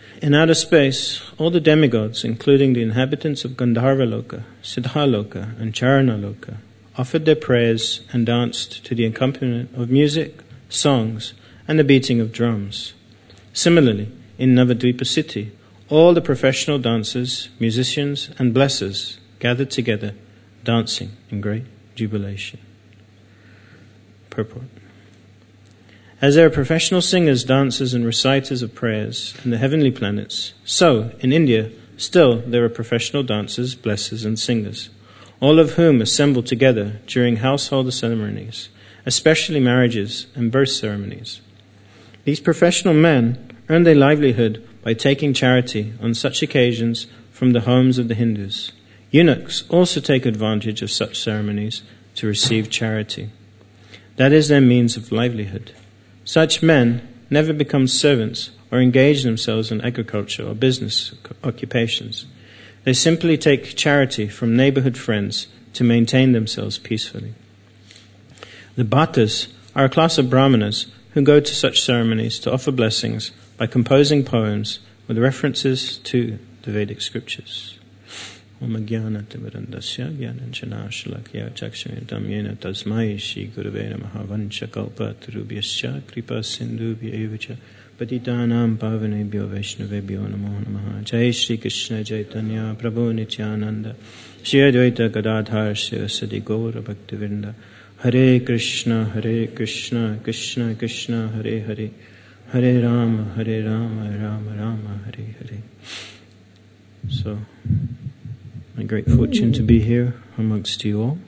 In outer space, all the demigods, including the inhabitants of Gandharva-loka, Siddha-loka, and Charana-loka, offered their prayers and danced to the accompaniment of music, songs, and the beating of drums. Similarly, in Navadvipa city, all the professional dancers, musicians, and blessers gathered together, dancing in great jubilation. Purport. As there are professional singers, dancers, and reciters of prayers in the heavenly planets, so, in India, still there are professional dancers, blessers, and singers, all of whom assemble together during household ceremonies, especially marriages and birth ceremonies. These professional men earn their livelihood by taking charity on such occasions from the homes of the Hindus. Eunuchs also take advantage of such ceremonies to receive charity. That is their means of livelihood. Such men never become servants or engage themselves in agriculture or business occupations. They simply take charity from neighborhood friends to maintain themselves peacefully. The Bhattas are a class of brahmanas who go to such ceremonies to offer blessings by composing poems with references to the Vedic scriptures. Om Jnana-timirandasya Jnananjana-shalakya Chakshamitam Yena Tasmai Shri Gurave Namaha Vanchakalpatarubhyascha Kripa Sindhubhya Evacha Patitanam Pavanebhyo Vaishnavebhyo Namo Namaha. Jai Shri Krishna Chaitanya Prabhu Nityananda Shri Advaita Gadadhar Sivasadi Gaura Bhaktivinda. Hare Krishna Krishna Krishna Hare Hare Hare Rama Rama Rama Hare Hare. So, my great fortune to be here amongst you all,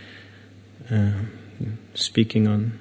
speaking on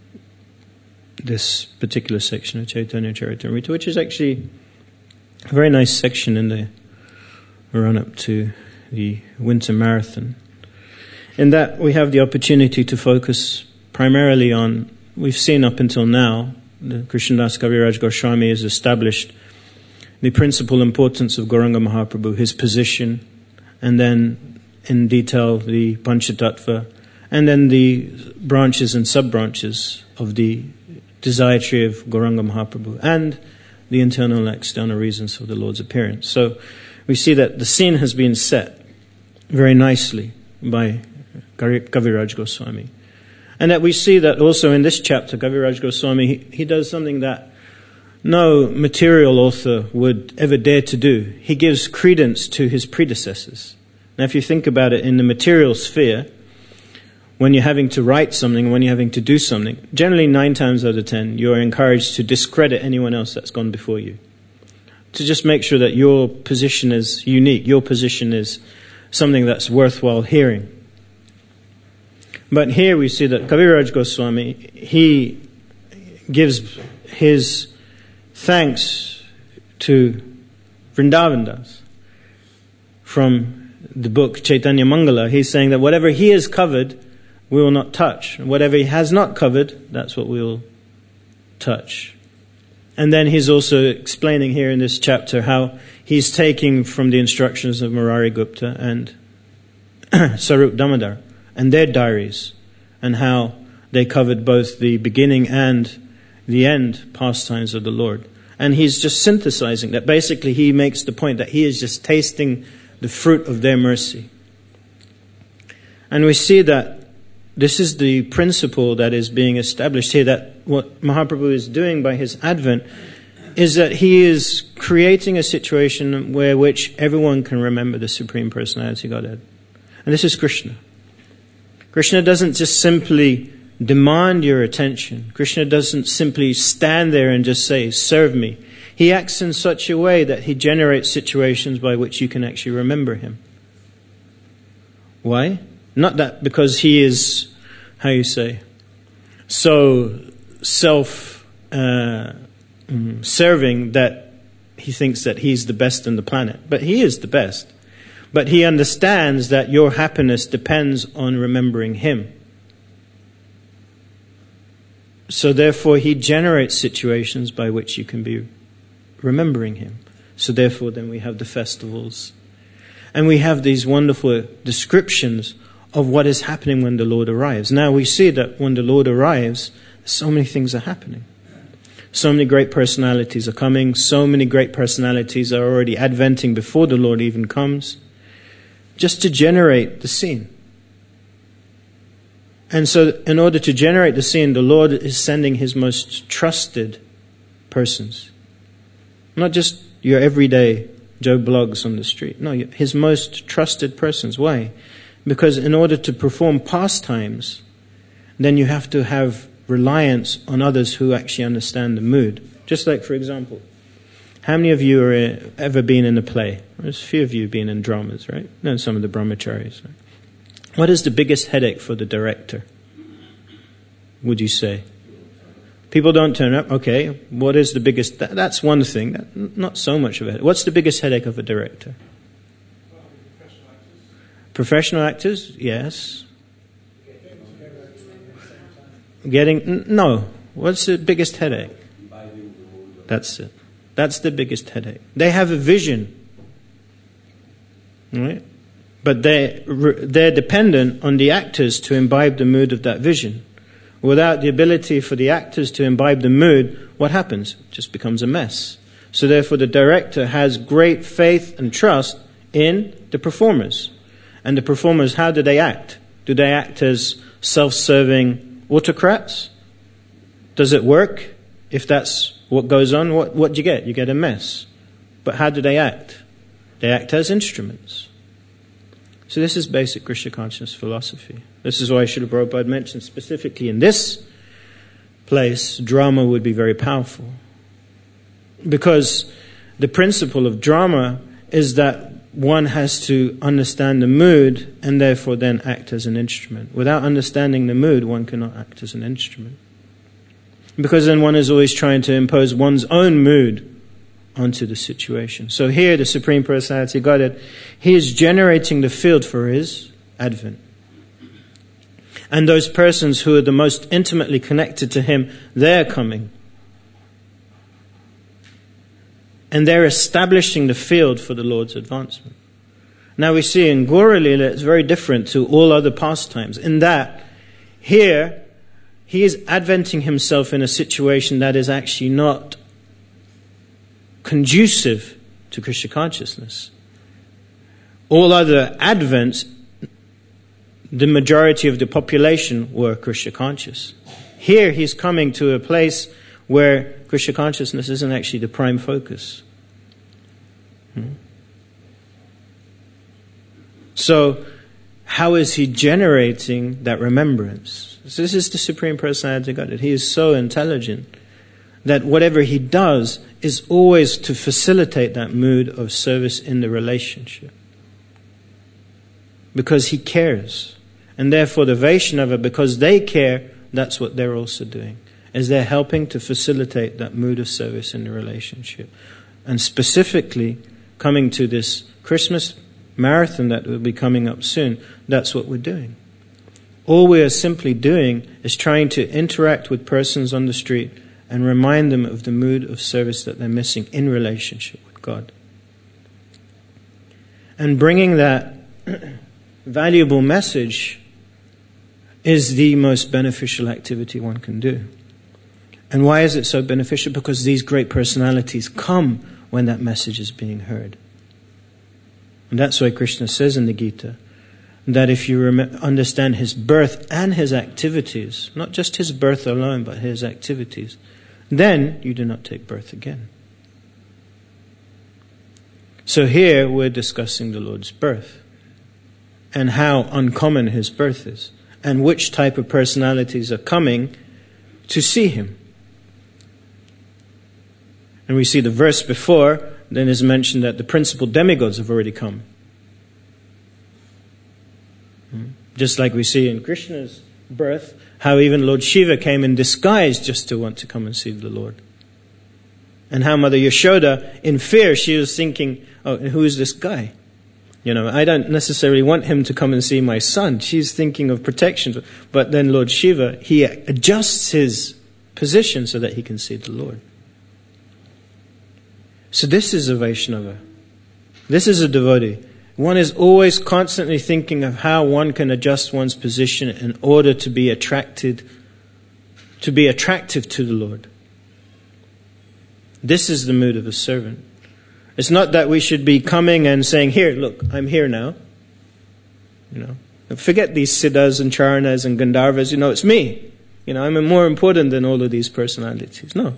this particular section of Chaitanya Charitamrita, which is actually a very nice section in the run-up to the winter marathon. In that we have the opportunity to focus primarily on, we've seen up until now, the Krishnadas Kaviraj Goswami has established the principal importance of Gauranga Mahaprabhu, his position, and then in detail the Panchatattva, and then the branches and sub-branches of the desire tree of Gauranga Mahaprabhu, and the internal and external reasons for the Lord's appearance. So we see that the scene has been set very nicely by Kaviraj Goswami. And that we see that also in this chapter, Kaviraj Goswami, he does something that no material author would ever dare to do. He gives credence to his predecessors. Now, if you think about it in the material sphere, when you're having to write something, when you're having to do something, generally 9 times out of 10, you're encouraged to discredit anyone else that's gone before you. To just make sure that your position is unique, your position is something that's worthwhile hearing. But here we see that Kaviraj Goswami, he gives his thanks to Vrindavan Das. From the book Chaitanya Mangala, he's saying that whatever he has covered, we will not touch. And whatever he has not covered, that's what we will touch. And then he's also explaining here in this chapter how he's taking from the instructions of Murari Gupta and Sarup Damodar and their diaries, and how they covered both the beginning and the end pastimes of the Lord. And he's just synthesizing that. Basically, he makes the point that he is just tasting the fruit of their mercy. And we see that this is the principle that is being established here, that what Mahaprabhu is doing by his advent is that he is creating a situation where which everyone can remember the Supreme Personality Godhead. And this is Krishna. Krishna doesn't just simply demand your attention. Krishna doesn't simply stand there and just say, serve me. He acts in such a way that he generates situations by which you can actually remember him. Why? Not that because he is, so self-serving that he thinks that he's the best on the planet. But he is the best. But he understands that your happiness depends on remembering him. So therefore he generates situations by which you can be remembering him. So therefore then we have the festivals. And we have these wonderful descriptions of what is happening when the Lord arrives. Now we see that when the Lord arrives, so many things are happening. So many great personalities are coming. So many great personalities are already adventing before the Lord even comes, just to generate the scene. And so in order to generate the scene, the Lord is sending His most trusted persons. Not just your everyday Joe Bloggs on the street. No, His most trusted persons. Why? Because in order to perform pastimes, then you have to have reliance on others who actually understand the mood. Just like, for example, how many of you are ever been in a play? There's a few of you been in dramas, right? No, some of the brahmacharis. Right? What is the biggest headache for the director, would you say? People don't turn up. Okay, what is the biggest... That's one thing. Not so much of it. What's the biggest headache of a director? Professional actors? Yes. No. What's the biggest headache? That's it. That's the biggest headache. They have a vision, right? But they're dependent on the actors to imbibe the mood of that vision. Without the ability for the actors to imbibe the mood, what happens? It just becomes a mess. So therefore the director has great faith and trust in the performers. And the performers, how do they act? Do they act as self-serving autocrats? Does it work? If that's what goes on, what do you get? You get a mess. But how do they act? They act as instruments. So this is basic Krishna consciousness philosophy. This is why Srila Prabhupada mentioned specifically in this place, drama would be very powerful. Because the principle of drama is that one has to understand the mood and therefore then act as an instrument. Without understanding the mood, one cannot act as an instrument. Because then one is always trying to impose one's own mood onto the situation. So here the Supreme Personality of Godhead, He is generating the field for His advent. And those persons who are the most intimately connected to Him, they're coming. And they're establishing the field for the Lord's advancement. Now we see in Gaura Lila it's very different to all other pastimes, in that here He is adventing Himself in a situation that is actually not conducive to Krishna consciousness. All other advents, the majority of the population were Krishna conscious. Here He's coming to a place where Krishna consciousness isn't actually the prime focus. So, how is He generating that remembrance? So this is the Supreme Personality of Godhead. He is so intelligent that whatever He does is always to facilitate that mood of service in the relationship. Because He cares. And therefore the Vaishnava, because they care, that's what they're also doing. Is they're helping to facilitate that mood of service in the relationship. And specifically, coming to this Christmas marathon that will be coming up soon, that's what we're doing. All we are simply doing is trying to interact with persons on the street and remind them of the mood of service that they're missing in relationship with God. And bringing that valuable message is the most beneficial activity one can do. And why is it so beneficial? Because these great personalities come when that message is being heard. And that's why Krishna says in the Gita that if you understand His birth and His activities, not just His birth alone, but His activities, then you do not take birth again. So here we're discussing the Lord's birth and how uncommon His birth is and which type of personalities are coming to see Him. And we see the verse before, then is mentioned that the principal demigods have already come. Just like we see in Krishna's birth, how even Lord Shiva came in disguise just to want to come and see the Lord. And how Mother Yashoda, in fear, she was thinking, oh, who is this guy? I don't necessarily want him to come and see my son. She's thinking of protection. But then Lord Shiva, He adjusts his position so that he can see the Lord. So this is a Vaishnava. This is a devotee. One is always constantly thinking of how one can adjust one's position in order to be attractive to the Lord. This is the mood of a servant. It's not that we should be coming and saying, here, look, I'm here now. Forget these Siddhas and Charanas and Gandharvas, it's me. I'm more important than all of these personalities. No.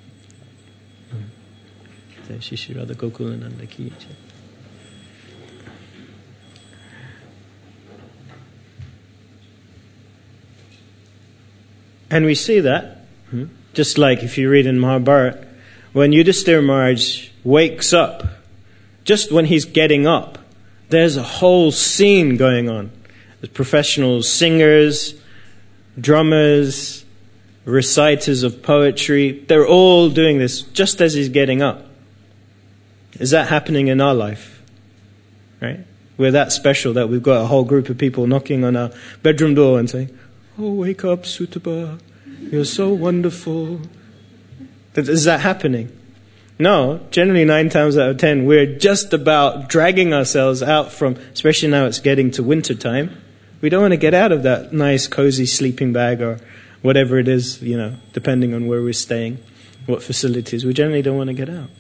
And we see that, just like if you read in Mahabharata, when Yudhishthira Maharaj wakes up, just when he's getting up, there's a whole scene going on. There's professional singers, drummers, reciters of poetry. They're all doing this just as he's getting up. Is that happening in our life? Right? We're that special that we've got a whole group of people knocking on our bedroom door and saying, "Oh, wake up, Sutaba. You're so wonderful." Is that happening? No. Generally 9 times out of 10, we're just about dragging ourselves out from, especially now it's getting to winter time. We don't want to get out of that nice, cozy sleeping bag or whatever it is, depending on where we're staying, what facilities. We generally don't want to get out.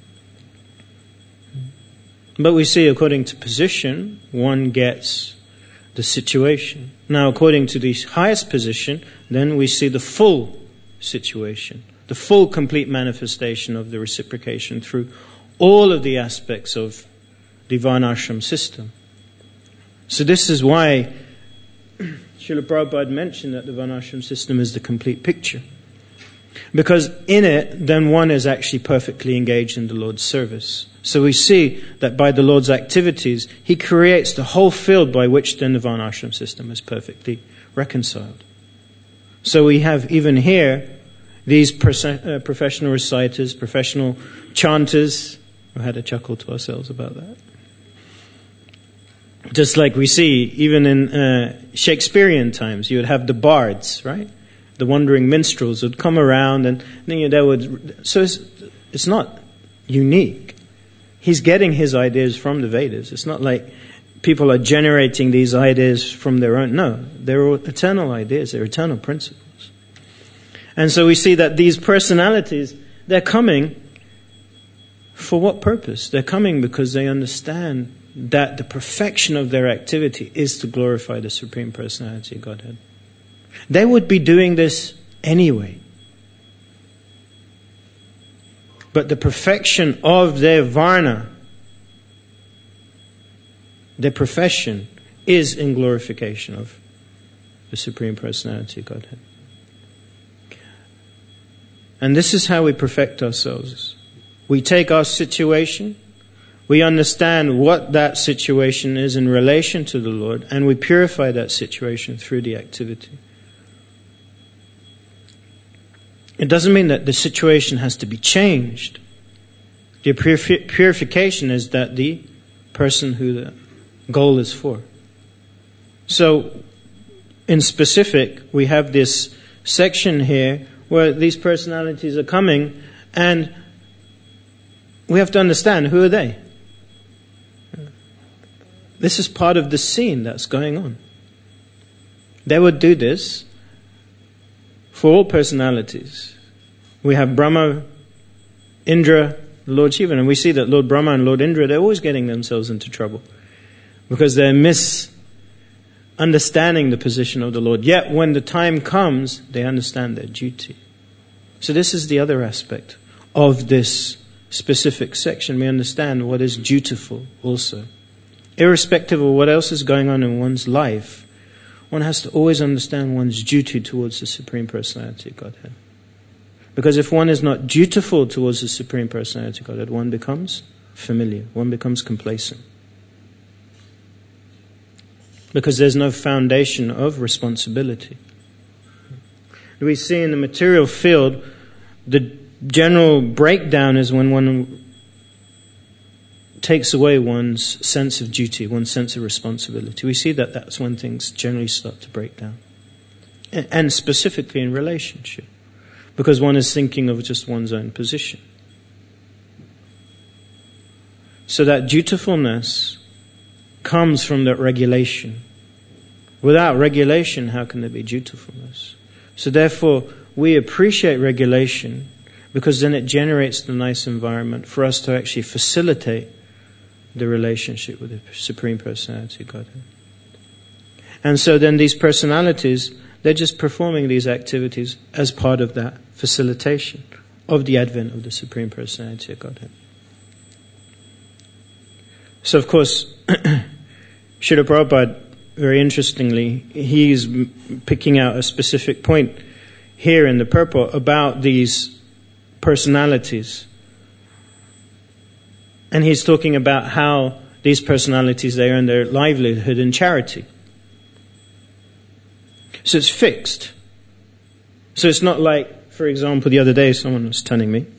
But we see, according to position, one gets the situation. Now, according to the highest position, then we see the full situation, the full, complete manifestation of the reciprocation through all of the aspects of the Varnashram system. So this is why Srila Prabhupada mentioned that the Varnashram system is the complete picture. Because in it, then one is actually perfectly engaged in the Lord's service. So we see that by the Lord's activities, He creates the whole field by which then the Varnashram system is perfectly reconciled. So we have even here these professional reciters, professional chanters. We had a chuckle to ourselves about that. Just like we see, even in Shakespearean times, you would have the bards, right? The wandering minstrels would come around, and they would. So it's not unique. He's getting his ideas from the Vedas. It's not like people are generating these ideas from their own. No, they're all eternal ideas. They're eternal principles. And so we see that these personalities, they're coming for what purpose? They're coming because they understand that the perfection of their activity is to glorify the Supreme Personality of Godhead. They would be doing this anyway. But the perfection of their varna, their profession, is in glorification of the Supreme Personality of Godhead. And this is how we perfect ourselves. We take our situation, we understand what that situation is in relation to the Lord, and we purify that situation through the activity. It doesn't mean that the situation has to be changed. The purification is that the person who the goal is for. So, in specific, we have this section here where these personalities are coming, and we have to understand, who are they? This is part of the scene that's going on. They would do this for all personalities. We have Brahma, Indra, Lord Shiva, and we see that Lord Brahma and Lord Indra, they're always getting themselves into trouble because they're misunderstanding the position of the Lord. Yet when the time comes, they understand their duty. So this is the other aspect of this specific section. We understand what is dutiful also. Irrespective of what else is going on in one's life, one has to always understand one's duty towards the Supreme Personality of Godhead. Because if one is not dutiful towards the Supreme Personality of Godhead, one becomes familiar, one becomes complacent. Because there's no foundation of responsibility. We see in the material field, the general breakdown is when one takes away one's sense of duty, one's sense of responsibility. We see that that's when things generally start to break down. And specifically in relationship. Because one is thinking of just one's own position. So that dutifulness comes from that regulation. Without regulation, how can there be dutifulness? So therefore, we appreciate regulation because then it generates the nice environment for us to actually facilitate the relationship with the Supreme Personality Godhead. And so then these personalities, they're just performing these activities as part of that facilitation of the advent of the Supreme Personality of Godhead. So of course, Srila Prabhupada, very interestingly, he's picking out a specific point here in the purport about these personalities. And he's talking about how these personalities, they earn their livelihood in charity. So it's fixed. So it's not like, for example, the other day someone was telling me,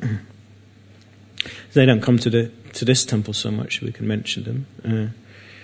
they don't come to this temple so much, we can mention them.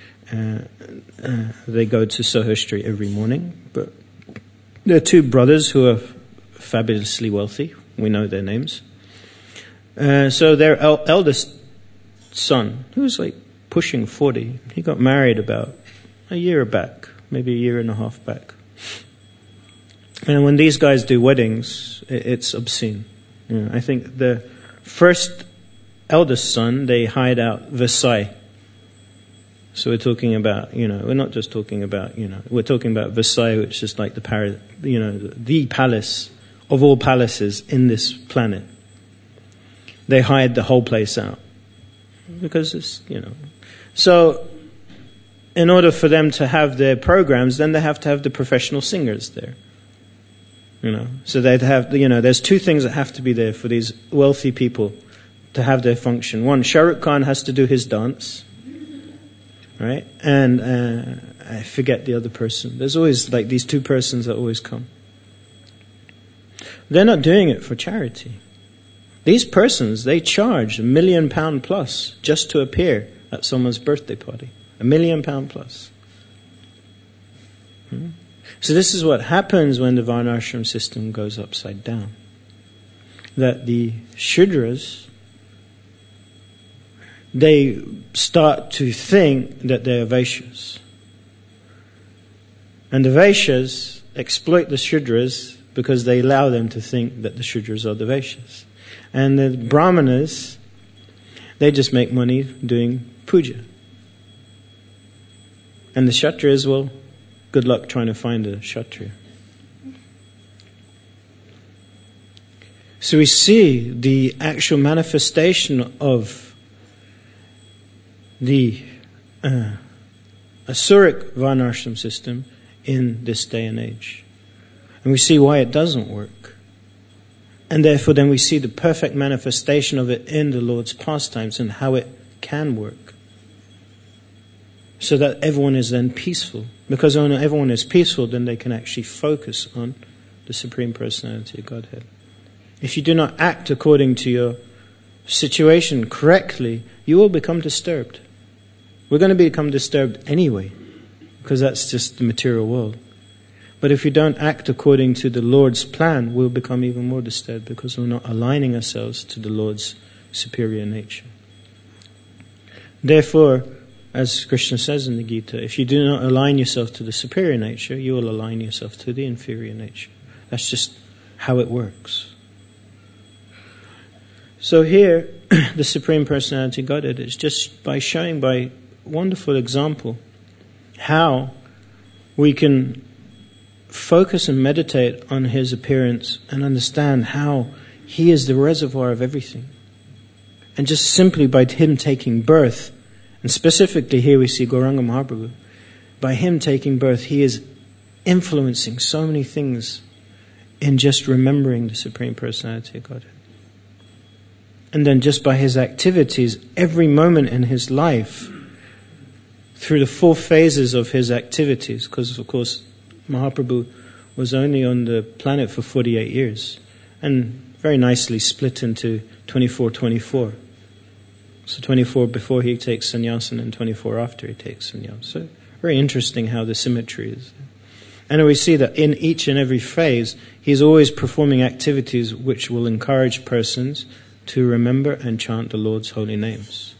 They go to Soho Street every morning, but there are two brothers who are fabulously wealthy. We know their names. So their eldest son, who was like pushing 40, he got married about a year back, maybe a year and a half back. And when these guys do weddings, it's obscene. I think the first eldest son, they hired out Versailles. So we're talking about, we're not just talking about, we're talking about Versailles, which is like the palace of all palaces in this planet. They hired the whole place out. Because it's, So, in order for them to have their programs, then they have to have the professional singers there. So they'd have, there's two things that have to be there for these wealthy people to have their function. One, Shah Rukh Khan has to do his dance. Right? And I forget the other person. There's always like these two persons that always come. They're not doing it for charity. These persons, they charge £1 million plus just to appear at someone's birthday party. £1 million plus. So this is what happens when the Varnashram system goes upside down. That the Shudras, they start to think that they're Vaishyas. And the Vaishyas exploit the Shudras because they allow them to think that the Shudras are the Vaishyas. And the Brahmanas, they just make money doing puja. And the Kshatriyas, well, good luck trying to find a Kshatriya. So we see the actual manifestation of the Asuric Varnashram system in this day and age. And we see why it doesn't work. And therefore then we see the perfect manifestation of it in the Lord's pastimes and how it can work. So that everyone is then peaceful. Because when everyone is peaceful, then they can actually focus on the Supreme Personality of Godhead. If you do not act according to your situation correctly, you will become disturbed. We're going to become disturbed anyway, because that's just the material world. But if we don't act according to the Lord's plan, we'll become even more disturbed because we're not aligning ourselves to the Lord's superior nature. Therefore, as Krishna says in the Gita, if you do not align yourself to the superior nature, you will align yourself to the inferior nature. That's just how it works. So here, the Supreme Personality Godhead is just by showing by wonderful example how we can focus and meditate on His appearance and understand how He is the reservoir of everything. And just simply by Him taking birth, and specifically here we see Gauranga Mahaprabhu, by Him taking birth, He is influencing so many things in just remembering the Supreme Personality of Godhead. And then just by His activities, every moment in His life, through the 4 phases of His activities, because of course Mahaprabhu was only on the planet for 48 years, and very nicely split into 24-24. So 24 before he takes sannyasa and 24 after he takes sannyasa. So very interesting how the symmetry is. And we see that in each and every phase, he's always performing activities which will encourage persons to remember and chant the Lord's holy names.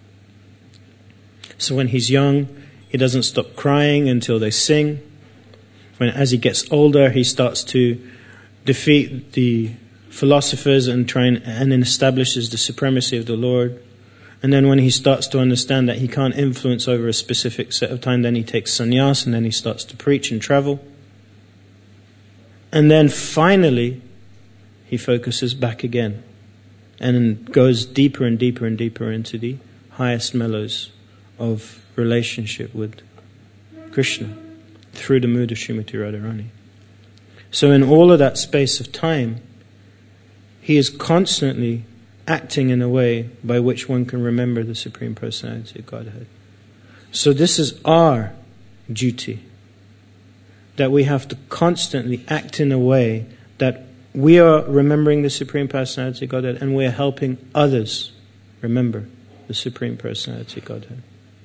So when he's young, he doesn't stop crying until they sing. As he gets older, he starts to defeat the philosophers and then establishes the supremacy of the Lord. And then when he starts to understand that he can't influence over a specific set of time, then he takes sannyas and then he starts to preach and travel. And then finally, he focuses back again and goes deeper and deeper and deeper into the highest mellows of relationship with Krishna through the mood of Srimati Radharani. So in all of that space of time, he is constantly acting in a way by which one can remember the Supreme Personality of Godhead. So this is our duty, that we have to constantly act in a way that we are remembering the Supreme Personality of Godhead and we are helping others remember the Supreme Personality of Godhead.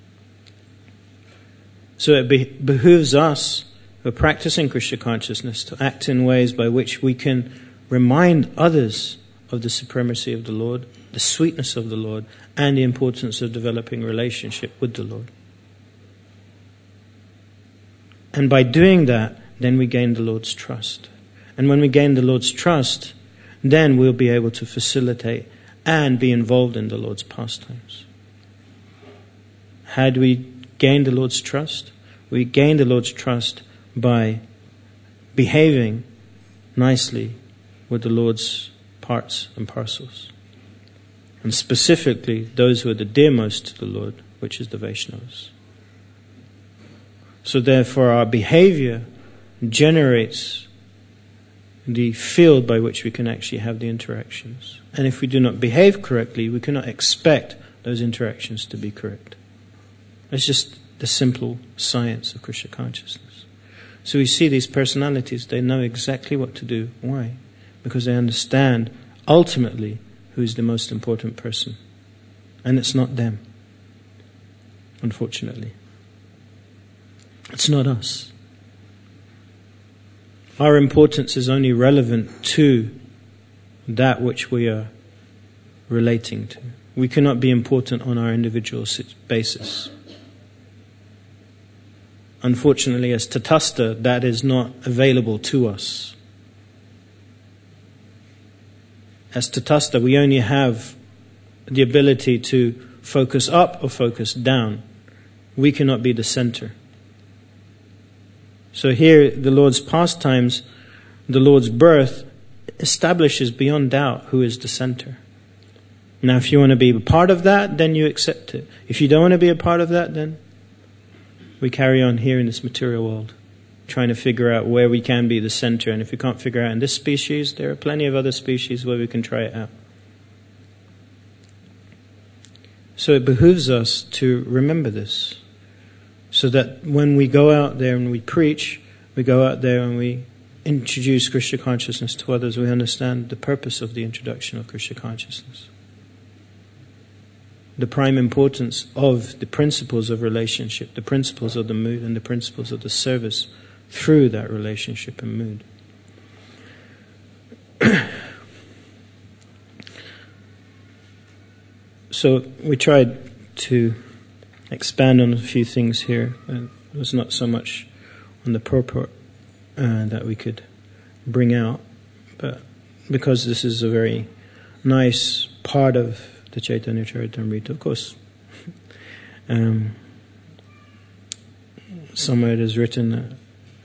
So it behooves us who are practicing Krishna consciousness to act in ways by which we can remind others of the supremacy of the Lord, the sweetness of the Lord, and the importance of developing relationship with the Lord. And by doing that, then we gain the Lord's trust. And when we gain the Lord's trust, then we'll be able to facilitate and be involved in the Lord's pastimes. How do we gain the Lord's trust? We gain the Lord's trust by behaving nicely with the Lord's parts and parcels. And specifically, those who are the dearmost to the Lord, which is the Vaishnavas. So therefore, our behavior generates the field by which we can actually have the interactions. And if we do not behave correctly, we cannot expect those interactions to be correct. It's just the simple science of Krishna consciousness. So we see these personalities, they know exactly what to do. Why? Because they understand ultimately who is the most important person. And it's not them, unfortunately. It's not us. Our importance is only relevant to that which we are relating to. We cannot be important on our individual basis. Unfortunately, as Tatastha, that is not available to us. As Tatastha, we only have the ability to focus up or focus down. We cannot be the center. So here, the Lord's pastimes, the Lord's birth, establishes beyond doubt who is the center. Now, if you want to be a part of that, then you accept it. If you don't want to be a part of that, then we carry on here in this material world, trying to figure out where we can be the center. And if we can't figure out in this species, there are plenty of other species where we can try it out. So it behooves us to remember this, so that when we go out there and we preach, we go out there and we introduce Krishna consciousness to others, we understand the purpose of the introduction of Krishna consciousness. The prime importance of the principles of relationship, the principles of the mood, and the principles of the service through that relationship and mood. So we tried to expand on a few things here. It was not so much on the purport that we could bring out, but because this is a very nice part of the Chaitanya Charitamrita, of course. Somewhere it is written,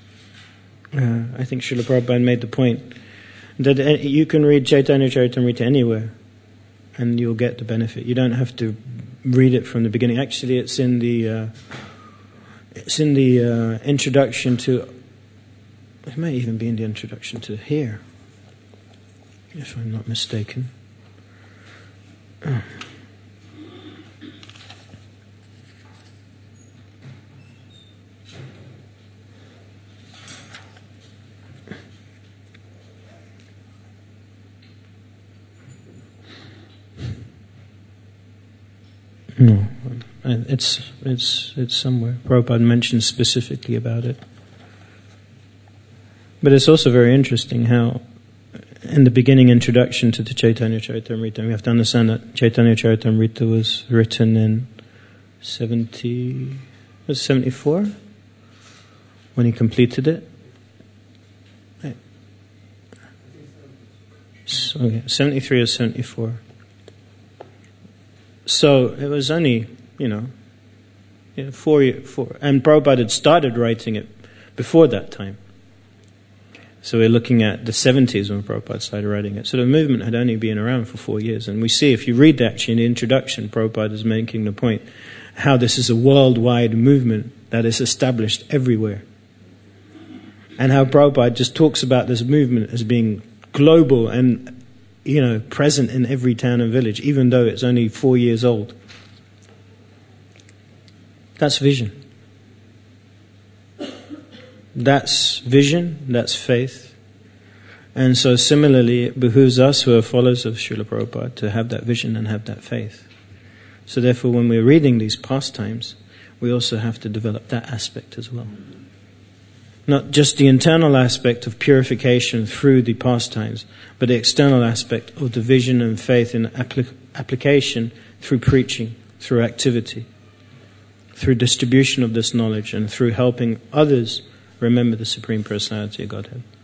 I think Srila Prabhupada made the point that you can read Chaitanya Charitamrita anywhere and you'll get the benefit. You don't have to read it from the beginning. Actually, it's in the introduction to. It may even be in the introduction to here, if I'm not mistaken. No, it's somewhere. Prabhupada mentions specifically about it. But it's also very interesting how, in the beginning introduction to the Chaitanya Charitamrita, we have to understand that Chaitanya Charitamrita was written in 74 when he completed it. 73 or 74. So it was only, 4 years. And Prabhupada had started writing it before that time. So we're looking at the 70s when Prabhupada started writing it. So the movement had only been around for 4 years. And we see, if you read actually in the introduction, Prabhupada is making the point how this is a worldwide movement that is established everywhere. And how Prabhupada just talks about this movement as being global and, present in every town and village, even though it's only 4 years old. That's vision. That's vision, that's faith. And so similarly, it behooves us who are followers of Srila Prabhupada to have that vision and have that faith. So therefore, when we're reading these pastimes, we also have to develop that aspect as well. Not just the internal aspect of purification through the pastimes, but the external aspect of the vision and faith in application through preaching, through activity, through distribution of this knowledge, and through helping others remember the Supreme Personality of Godhead.